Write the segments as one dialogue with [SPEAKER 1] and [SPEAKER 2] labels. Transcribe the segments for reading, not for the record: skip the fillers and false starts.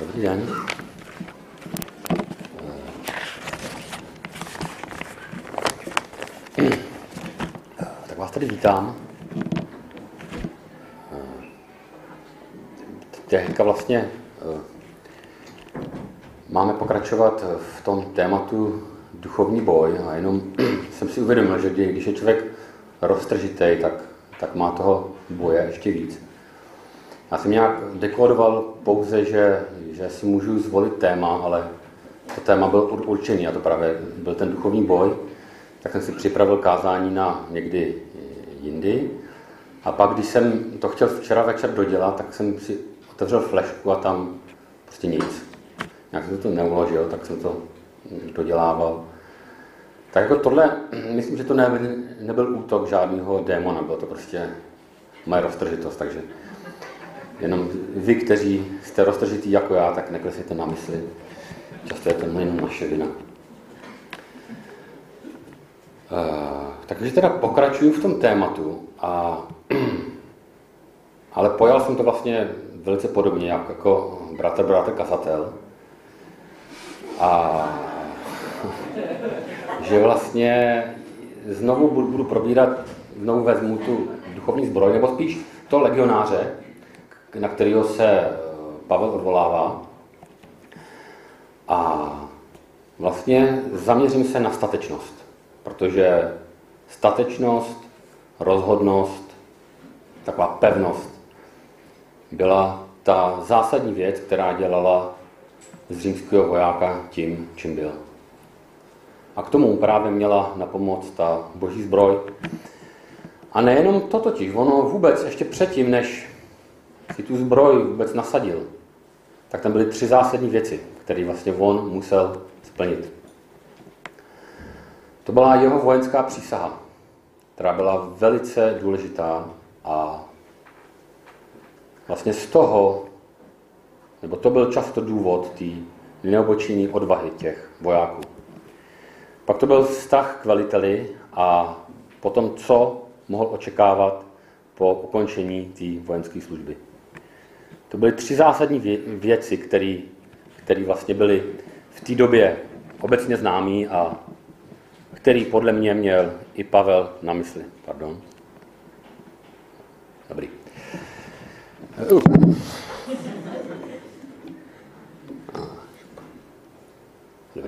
[SPEAKER 1] Dobrý den. Tak vás tady vítám. Teďka vlastně máme pokračovat v tom tématu duchovní boj a jenom jsem si uvědomil, že když je člověk roztržitej, tak má toho boje ještě víc. Já jsem nějak dekódoval pouze, že si můžu zvolit téma, ale to téma byl určený a to právě byl ten duchovní boj. Tak jsem si připravil kázání na někdy jindy. A pak, když jsem to chtěl včera večer dodělat, tak jsem si otevřel flešku a tam prostě nic. Nějak jsem to neuložil, tak jsem to dodělával. Tak jako tohle, myslím, že to nebyl útok žádného démona, bylo to prostě moje roztržitost, takže jenom vy, kteří jste roztržitý jako já, tak neklesejte na mysli. Často je to jenom naše vina. Takže teda pokračuju v tom tématu, ale pojal jsem to vlastně velice podobně, jako bratr kazatel. A že vlastně znovu budu probírat, znovu vezmu tu duchovní zbroj, nebo spíš to legionáře, na kterého se Pavel odvolává. A vlastně zaměřím se na statečnost, protože statečnost, rozhodnost, taková pevnost byla ta zásadní věc, která dělala z římského vojáka tím, čím byl. A k tomu právě měla na pomoc ta boží zbroj. A nejenom to totiž, ono vůbec ještě předtím, než si tu zbroj vůbec nasadil, tak tam byly 3 zásadní věci, které vlastně on musel splnit. To byla jeho vojenská přísaha, která byla velice důležitá a vlastně z toho, nebo to byl často důvod té neobočejné odvahy těch vojáků. Pak to byl vztah k veliteli a potom, co mohl očekávat po ukončení té vojenské služby. To byly 3 zásadní věci, které vlastně byly v té době obecně známý a který podle mě měl i Pavel na mysli. Pardon. Dobrý. Dobrý.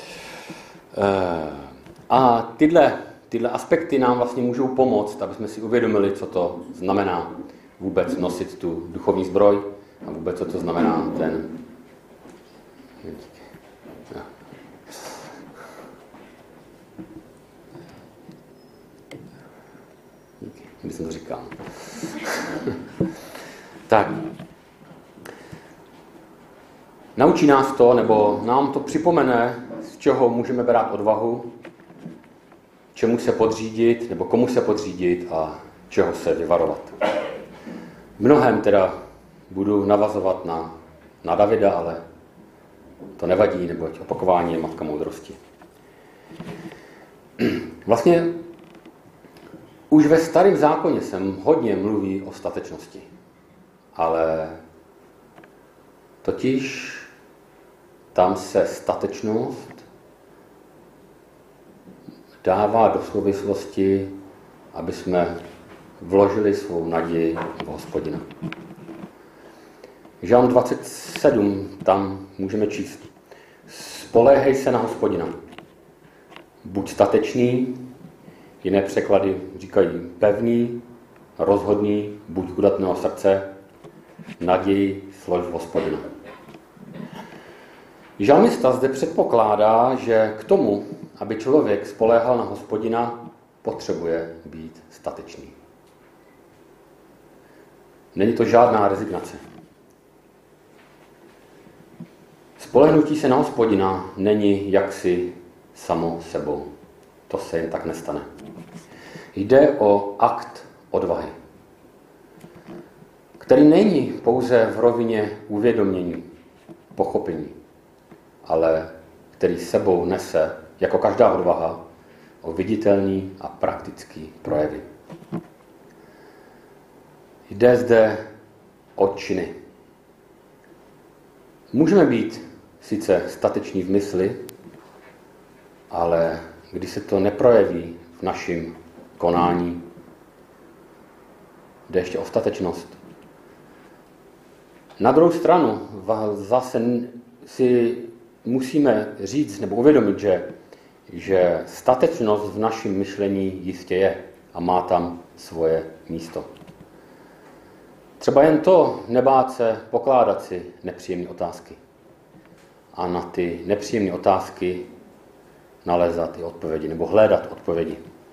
[SPEAKER 1] A tyhle aspekty nám vlastně můžou pomoct, aby jsme si uvědomili, co to znamená vůbec nosit tu duchovní zbroj a vůbec, co to znamená ten... Když jsem to říkal. Tak. Naučí nás to, nebo nám to připomene, z čeho můžeme brát odvahu, čemu se podřídit, nebo komu se podřídit a čeho se vyvarovat. V mnohém teda budu navazovat na Davida, ale to nevadí, neboť opakování je matka moudrosti. Vlastně už ve Starém zákoně se hodně mluví o statečnosti, ale totiž tam se statečnost dává do souvislosti, aby jsme vložili svou naději v Hospodina. Žalm 27, tam můžeme číst: Spoléhej se na Hospodina. Buď statečný, jiné překlady říkají pevný, rozhodný, buď udatného srdce, naději slož v Hospodina. Žalmista zde předpokládá, že k tomu, aby člověk spoléhal na Hospodina, potřebuje být statečný. Není to žádná rezignace. Spolehnutí se na Hospodina není jaksi samo sebou. To se jen tak nestane. Jde o akt odvahy, který není pouze v rovině uvědomění, pochopení, ale který sebou nese, jako každá odvaha, o viditelný a praktický projevy. Jde zde o činy. Můžeme být sice stateční v mysli, ale když se to neprojeví v našem konání, jde ještě o statečnost. Na druhou stranu zase si musíme říct nebo uvědomit, že statečnost v našem myšlení jistě je a má tam svoje místo. Třeba jen to nebát se pokládat si nepříjemné otázky. A na ty nepříjemné otázky nalézat i odpovědi nebo hledat odpovědi.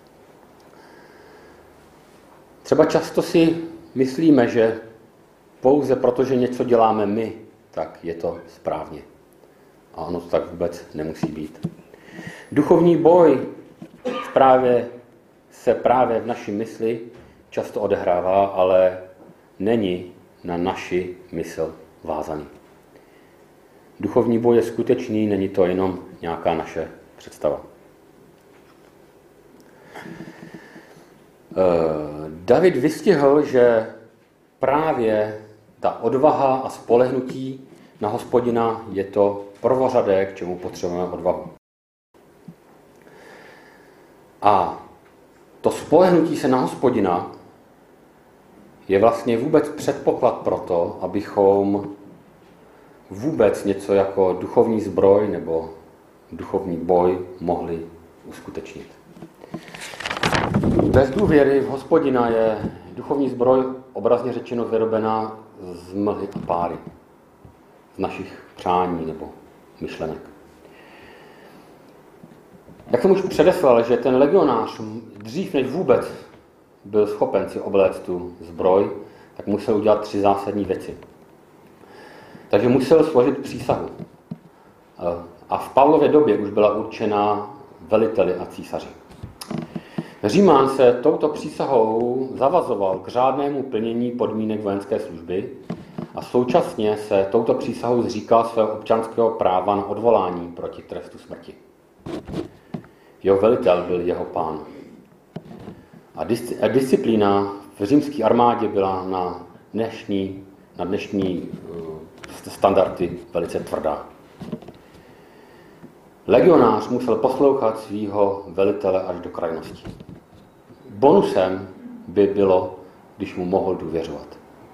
[SPEAKER 1] Třeba často si myslíme, že pouze protože něco děláme my, tak je to správně. A ono to tak vůbec nemusí být. Duchovní boj se právě v naší mysli často odehrává, ale není na naši mysl vázaný. Duchovní boj je skutečný, není to jenom nějaká naše představa. David vystihl, že právě ta odvaha a spolehnutí na Hospodina je to prvořadé, k čemu potřebujeme odvahu. A to spolehnutí se na Hospodina je vlastně vůbec předpoklad pro to, abychom vůbec něco jako duchovní zbroj nebo duchovní boj mohli uskutečnit. Bez důvěry v Hospodina je duchovní zbroj obrazně řečeno vyrobená z mlhy a páry, z našich přání nebo myšlenek. Jak jsem už předeslal, že ten legionář dřív než vůbec byl schopen si obléct tu zbroj, tak musel udělat 3 zásadní věci. Takže musel složit přísahu. A v Pavlově době už byla určena veliteli a císaři. Římán se touto přísahou zavazoval k řádnému plnění podmínek vojenské služby a současně se touto přísahou zříkal svého občanského práva na odvolání proti trestu smrti. Jeho velitel byl jeho pán. A disciplína v římské armádě byla na dnešní standardy velice tvrdá. Legionář musel poslouchat svého velitele až do krajnosti. Bonusem by bylo, když mu mohl důvěřovat.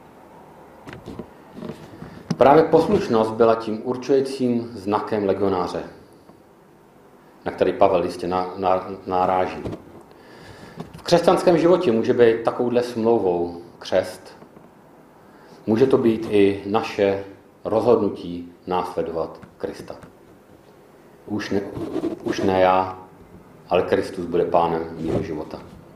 [SPEAKER 1] Právě poslušnost byla tím určujícím znakem legionáře, na který Pavel jistě naráží. V křesťanském životě může být takovouhle smlouvou křest. Může to být i naše rozhodnutí následovat Krista. Už ne já, ale Kristus bude pánem mého života.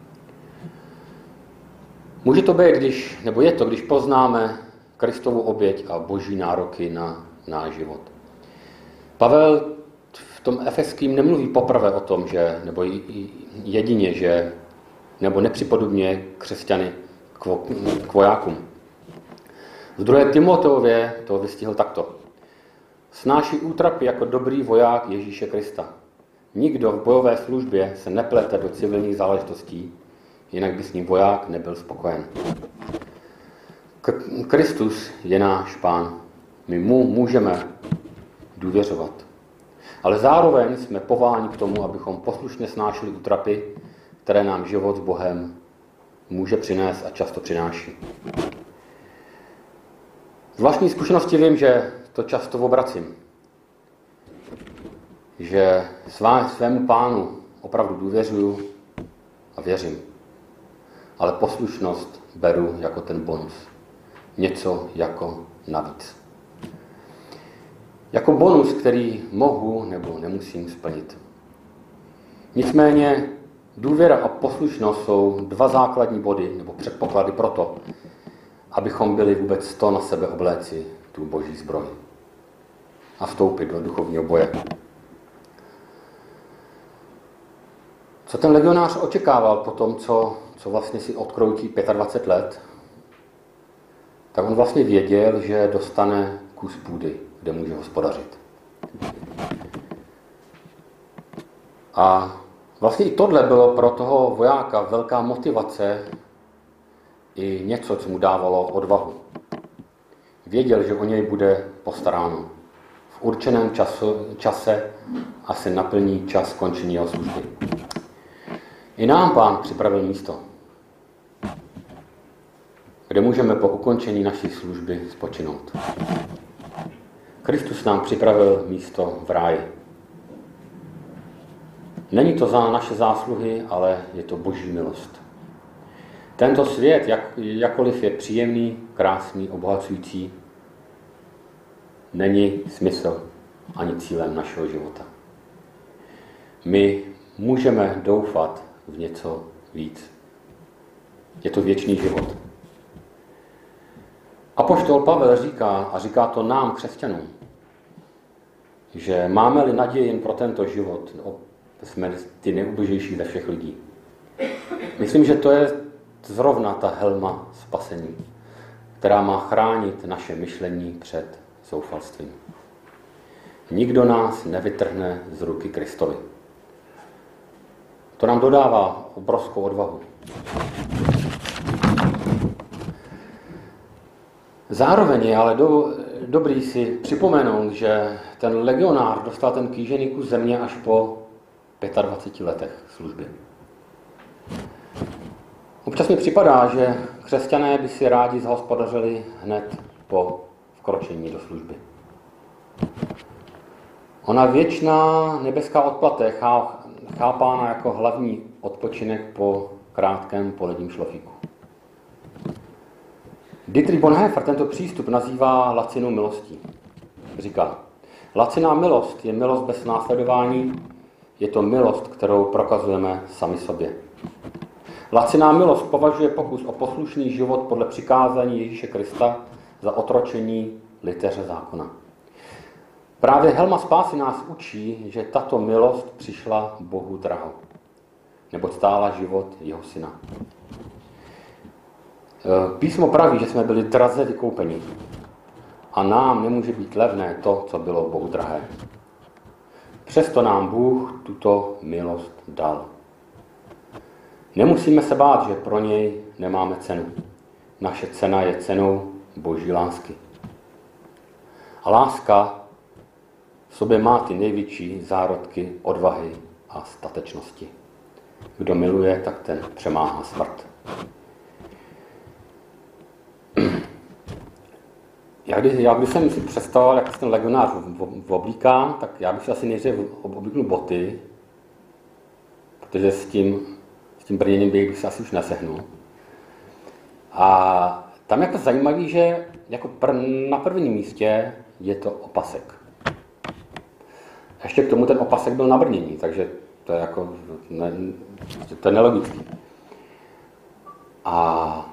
[SPEAKER 1] Může to být, když poznáme Kristovu oběť a boží nároky na náš život. Pavel v tom Efeským nemluví poprvé o tom, nebo jedině, nebo nepřipodobně křesťany k vojákům. V 2. Timoteově to vystihl takto. Snáší útrapy jako dobrý voják Ježíše Krista. Nikdo v bojové službě se neplete do civilních záležitostí, jinak by s ním voják nebyl spokojen. Kristus je náš pán. My mu můžeme důvěřovat. Ale zároveň jsme povoláni k tomu, abychom poslušně snášeli útrapy, které nám život s Bohem může přinést a často přináší. Z vlastní zkušenosti vím, že to často obracím. Že svému pánu opravdu důvěřuju a věřím. Ale poslušnost beru jako ten bonus. Něco jako navíc. Jako bonus, který mohu nebo nemusím splnit. Nicméně důvěra a poslušnost jsou 2 základní body nebo předpoklady pro to, abychom byli vůbec na sebe obléci tu boží zbroj a vstoupit do duchovního boje. Co ten legionář očekával po tom, co vlastně si odkroutí 25 let, tak on vlastně věděl, že dostane kus půdy, kde může hospodařit. A vlastně i tohle bylo pro toho vojáka velká motivace i něco, co mu dávalo odvahu. Věděl, že o něj bude postaráno. V určeném čase a se naplní čas skončení jeho služby. I nám Pán připravil místo, kde můžeme po ukončení naší služby spočinout. Kristus nám připravil místo v ráji. Není to za naše zásluhy, ale je to Boží milost. Tento svět, jakkoliv je příjemný, krásný, obohacující, není smysl ani cílem našeho života. My můžeme doufat v něco víc. Je to věčný život. Apoštol Pavel říká, a říká to nám, křesťanům, že máme-li naději jen pro tento život, jsme ty nejubožejší ze všech lidí. Myslím, že to je zrovna ta helma spasení, která má chránit naše myšlení před zoufalstvím. Nikdo nás nevytrhne z ruky Kristovi. To nám dodává obrovskou odvahu. Zároveň je ale dobrý si připomenout, že ten legionář dostal ten kýžený kus země až po 25 letech služby. Občas mi připadá, že křesťané by si rádi zhospodařili hned po vkročení do služby. Ona věčná nebeská odplata je chápána jako hlavní odpočinek po krátkém poledním šlofíku. Dietrich Bonhoeffer tento přístup nazývá lacinou milostí. Říká, laciná milost je milost bez následování, je to milost, kterou prokazujeme sami sobě. Laciná milost považuje pokus o poslušný život podle přikázání Ježíše Krista za otročení liteře zákona. Právě helma spásy nás učí, že tato milost přišla Bohu draho, neboť stála život jeho syna. Písmo praví, že jsme byli draze vykoupeni a nám nemůže být levné to, co bylo Bohu drahé. Přesto nám Bůh tuto milost dal. Nemusíme se bát, že pro něj nemáme cenu. Naše cena je cenou Boží lásky. A láska v sobě má ty největší zárodky odvahy a statečnosti. Kdo miluje, tak ten přemáhá smrt. Když jsem si představoval, jak se ten legionář oblíká, tak já bych si asi nejdřív oblíknul boty, protože s tím brněním bych se asi už nesehnul. A tam je to zajímavé, že jako na prvním místě je to opasek. Ještě k tomu ten opasek byl na brnění, takže to je jako to je nelogické. A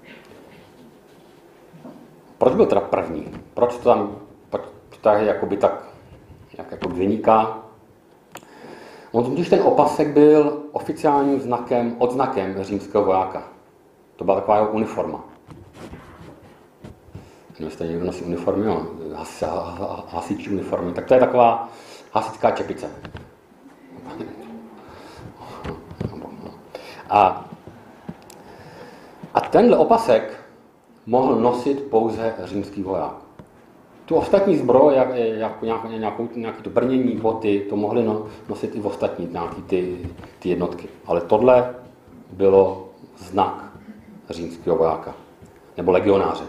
[SPEAKER 1] proč byl teda první? Proč to tam je jakoby tak jako vyniká? Když ten opasek byl oficiálním odznakem římského vojáka. To byla taková jeho uniforma. Nevím, jestli někdo nosí uniformy, no, hasičí uniformy, tak to je taková hasičská čepice. A tenhle opasek mohl nosit pouze římský voják. Tu ostatní zbroj, jako nějaké to brnění, boty, to mohly nosit i v ostatní nějaké ty jednotky. Ale tohle bylo znak římského vojáka, nebo legionáře.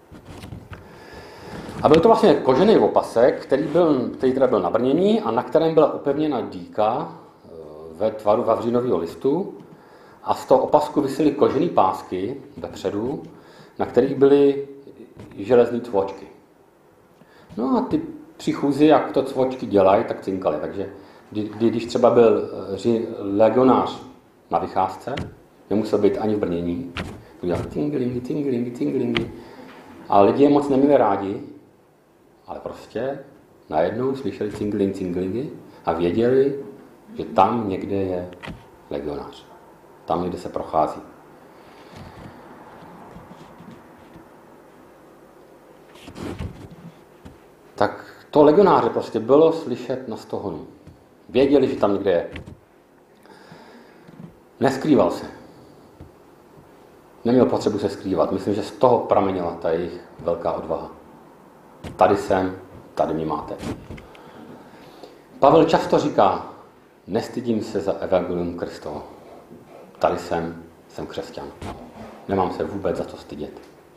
[SPEAKER 1] A byl to vlastně kožený opasek, který teda byl na brnění a na kterém byla upevněna dýka ve tvaru vavřínového listu a z toho opasku visely kožený pásky vepředu, na kterých byly železné cvočky. No a ty příchůzi, jak to cvočky dělají, tak cinkaly. Takže když třeba byl legionář na vycházce, nemusel být ani v brnění, to dělal tinglingy, tinglingy, tinglingy. A lidi je moc neměli rádi, ale prostě najednou slyšeli cingling, cinglingy a věděli, že tam někde je legionář. Tam někde se prochází. Tak to legionáře prostě bylo slyšet na stohonu. Věděli, že tam někde je. Neskrýval se. Neměl potřebu se skrývat. Myslím, že z toho pramenila ta jejich velká odvaha. Tady jsem, tady mě máte. Pavel často říká, nestydím se za evangelium Kristovo. Tady jsem křesťan. Nemám se vůbec za to stydět.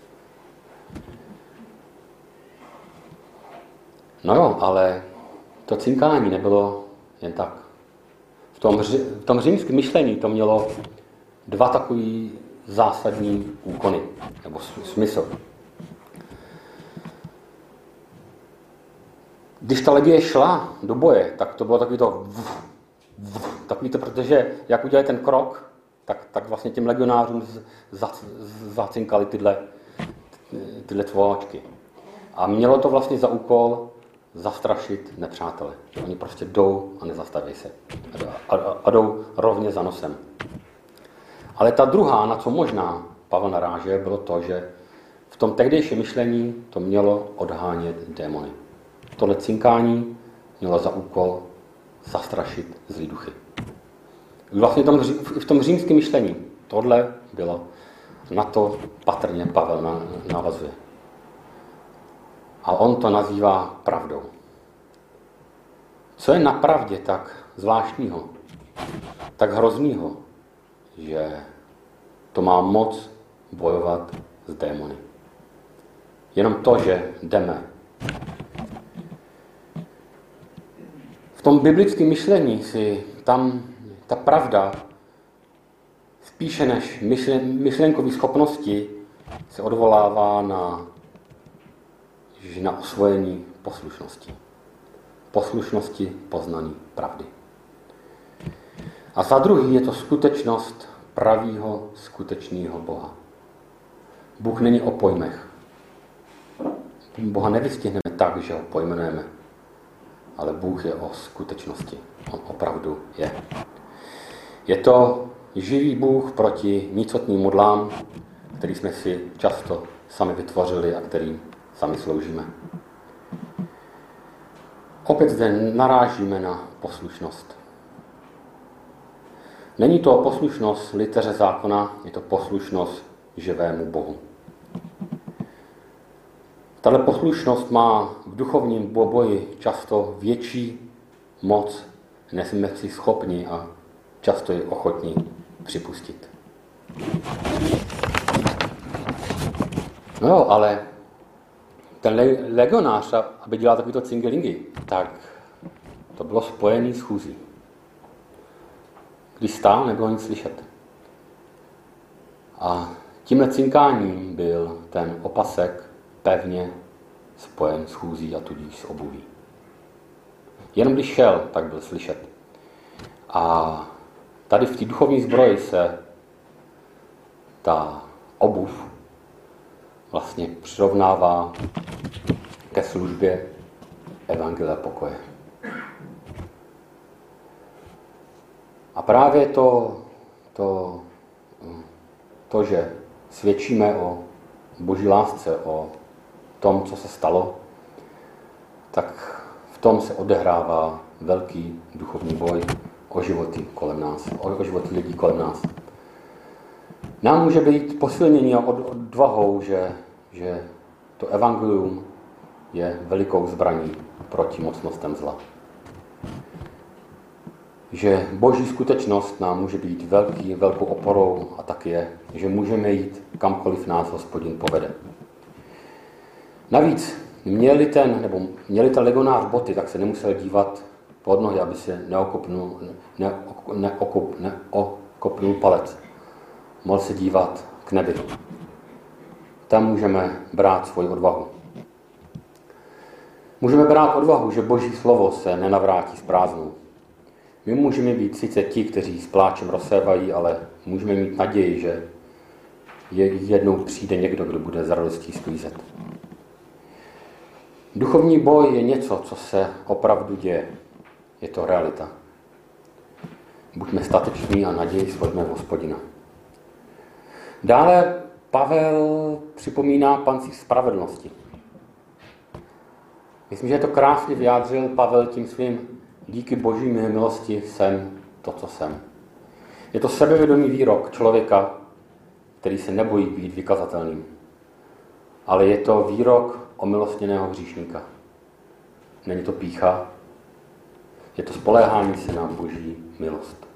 [SPEAKER 1] No jo, ale to cinkání nebylo jen tak. V tom římském myšlení to mělo dva takový zásadní úkony, nebo smysl. Když ta legie šla do boje, tak to bylo takový to, protože jak udělali ten krok, tak vlastně těm legionářům zacinkali tyhle tvoáčky. A mělo to vlastně za úkol zastrašit nepřátele. Oni prostě jdou a nezastaví se. A jdou rovně za nosem. Ale ta druhá, na co možná Pavel naráže, bylo to, že v tom tehdejším myšlení to mělo odhánět démony. Tohle cinkání mělo za úkol zastrašit zlý duchy. Vlastně v tom římském myšlení tohle bylo, na to patrně Pavel navazuje. A on to nazývá pravdou. Co je na pravdě tak zvláštního, tak hroznýho, že to má moc bojovat s démony. Jenom to, že jdeme. V tom biblickém myšlení si tam ta pravda spíše než myšlenkové schopnosti se odvolává na osvojení poslušnosti. Poslušnosti poznání pravdy. A za druhý je to skutečnost pravýho, skutečného Boha. Bůh není o pojmech. Boha nevystihneme tak, že ho pojmenujeme, ale Bůh je o skutečnosti. On opravdu je. Je to živý Bůh proti nicotným modlám, který jsme si často sami vytvořili a kterým sami sloužíme. Opět zde narážíme na poslušnost. Není to poslušnost liteře zákona, je to poslušnost živému Bohu. Tato poslušnost má v duchovním boji často větší moc, než jsme si schopni a často je ochotní připustit. No jo, ale ten legionář, aby dělal takovýto cingelingy, tak to bylo spojený s chůzí. Když stál, nebylo nic slyšet. A tímhle cinkáním byl ten opasek pevně spojen s chůzí a tudíž s obuví. Jenom když šel, tak byl slyšet. A tady v té duchovní zbroji se ta obuv vlastně přirovnává ke službě evangelia pokoje. A právě to, že svědčíme o Boží lásce, o tom, co se stalo, tak v tom se odehrává velký duchovní boj o životy kolem nás, o životy lidí kolem nás. Nám může být posilnění a odvahou, že to evangelium je velikou zbraní proti mocnostem zla. Že Boží skutečnost nám může být velkou oporou a tak je, že můžeme jít kamkoliv nás Hospodin povede. Navíc měli ten legionář boty, tak se nemusel dívat pod nohy, aby se neokopnul palec. Mohl se dívat k nebi. Tam můžeme brát svoji odvahu. Můžeme brát odvahu, že Boží slovo se nenavrátí s prázdnou. My můžeme být sice ti, kteří s pláčem rozsévají, ale můžeme mít naději, že jednou přijde někdo, kdo bude s radostí sklízet. Duchovní boj je něco, co se opravdu děje. Je to realita. Buďme stateční a naději svořme v Hospodina. Dále Pavel připomíná pancíř spravedlnosti. Myslím, že to krásně vyjádřil Pavel tím svým díky Boží milosti jsem to, co jsem. Je to sebevědomý výrok člověka, který se nebojí být vykazatelným. Ale je to výrok omilostněného hříšníka. Není to pýcha, je to spoléhání se na Boží milost.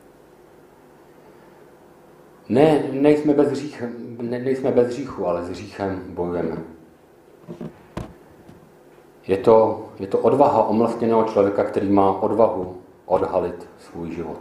[SPEAKER 1] Nejsme bez hříchu, ale s hříchem bojujeme. Je to odvaha omilostněného člověka, který má odvahu odhalit svůj život.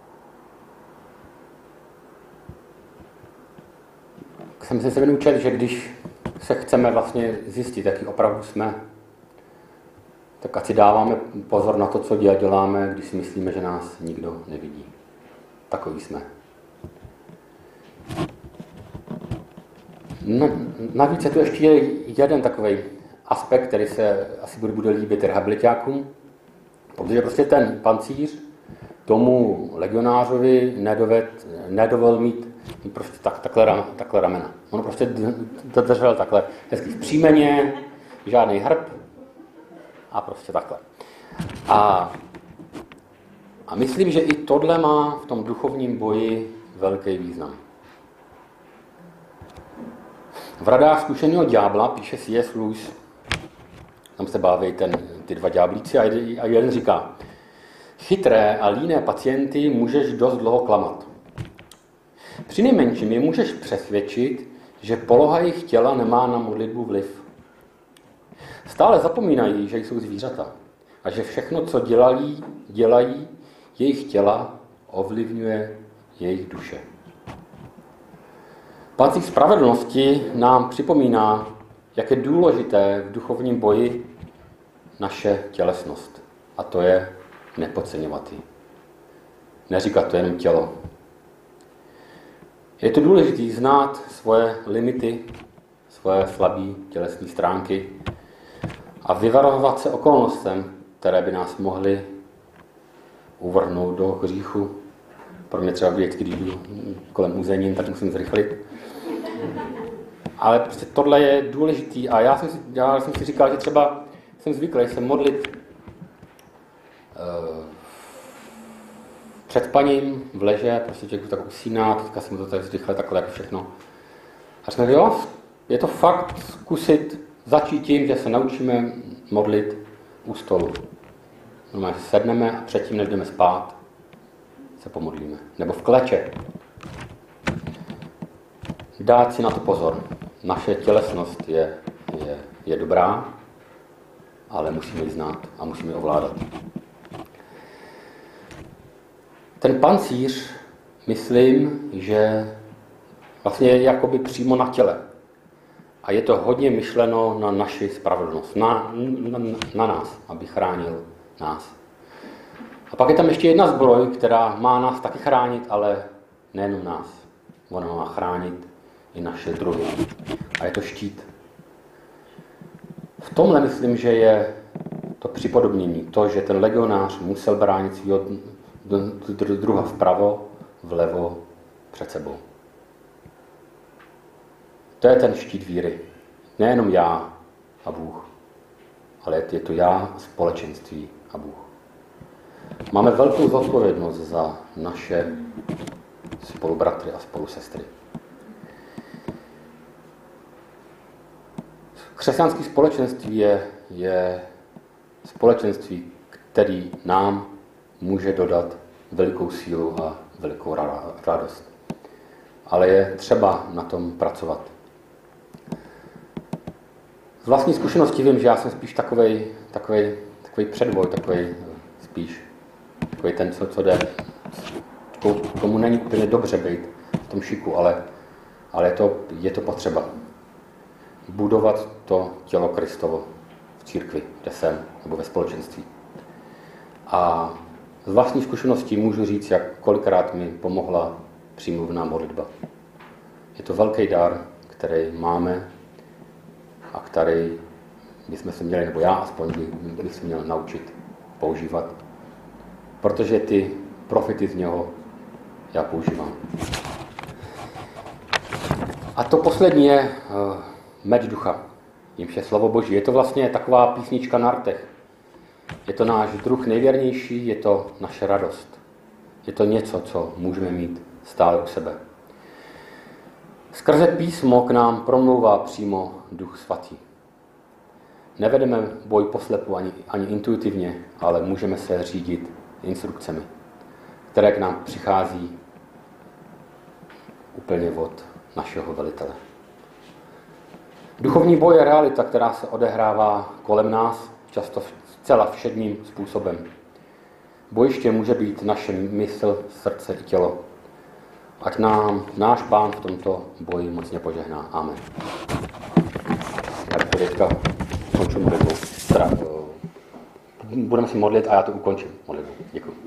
[SPEAKER 1] Jsem se vynučil, že když se chceme vlastně zjistit, jaký opravdu jsme, tak ať si dáváme pozor na to, co děláme, když si myslíme, že nás nikdo nevidí. Takový jsme. Navíc je tu ještě jeden takový aspekt, který se asi bude líbit rehabilitákům, protože prostě ten pancíř tomu legionářovi nedovolil mít prostě takhle ramena. On prostě držel takhle hezky v příjmeně, žádný hrb a prostě takhle. A myslím, že i tohle má v tom duchovním boji velký význam. V Radách zkušeného ďábla píše C.S. Lewis, tam se baví ty dva ďáblíci a jeden říká: chytré a líné pacienty můžeš dost dlouho klamat. Přinejmenším je můžeš přesvědčit, že poloha jejich těla nemá na modlitbu vliv. Stále zapomínají, že jsou zvířata a že všechno, co dělají jejich těla, ovlivňuje jejich duše. Pancíř spravedlnosti nám připomíná, jak je důležité v duchovním boji naše tělesnost. A to je nepodceňovat ji. Neříkat to jenom tělo. Je to důležité znát svoje limity, svoje slabé tělesné stránky a vyvarovat se okolnostem, které by nás mohly uvrhnout do hříchu. Pro mě třeba vždycky, když jdu kolem uzenin, tak musím zrychlit. Ale prostě tohle je důležitý a já jsem si říkal, že třeba jsem zvyklý se modlit před spaním v leže, prostě člověk tak usíná, teďka jsem to tady zrychle takhle jako všechno. A říkám, jo, je to fakt zkusit začít tím, že se naučíme modlit u stolu. Normálně sedneme a předtím, než jdeme spát, se pomodlíme. Nebo v kleče. Dát si na to pozor. Naše tělesnost je dobrá, ale musíme ji znát a musíme ji ovládat. Ten pancíř, myslím, že vlastně je jakoby přímo na těle. A je to hodně myšleno na naši spravedlnost, na nás, aby chránil nás. A pak je tam ještě jedna zbroj, která má nás taky chránit, ale nejenom nás. Ona má chránit i naše druhy. A je to štít. V tomhle myslím, že je to připodobnění. To, že ten legionář musel bránit svého druha vpravo, vlevo, před sebou. To je ten štít víry. Nejenom já a Bůh, ale je to já, společenství a Bůh. Máme velkou zodpovědnost za naše spolubratry a spolusestry. Křesťanské společenství je společenství, který nám může dodat velikou sílu a velikou radost. Ale je třeba na tom pracovat. Z vlastní zkušenosti vím, že já jsem spíš takovej předvoj, takový ten, co jde. Komu není úplně dobře být v tom šiku, ale je to potřeba. Budovat to tělo Kristovo v církvi, kde jsem, nebo ve společenství. A z vlastní zkušenosti můžu říct, jak kolikrát mi pomohla přímluvná modlitba. Je to velký dar, který máme a který bychom se měli, nebo já aspoň bych se měl naučit používat. Protože ty profity z něho já používám. A to poslední je meč ducha, jimž je slovo Boží. Je to vlastně taková písnička na rtech. Je to náš druh nejvěrnější, je to naše radost. Je to něco, co můžeme mít stále u sebe. Skrze písmo k nám promlouvá přímo Duch Svatý. nevedeme boj poslepu ani intuitivně, ale můžeme se řídit instrukcemi, které k nám přichází úplně od našeho velitele. Duchovní boj je realita, která se odehrává kolem nás, často zcela všedním způsobem. Bojiště může být naše mysl, srdce i tělo. Ať nám náš Pán v tomto boji mocně požehná. Amen. Já teďka končím modlitbou. Budeme si modlit a já to ukončím modlitbou. Děkuji.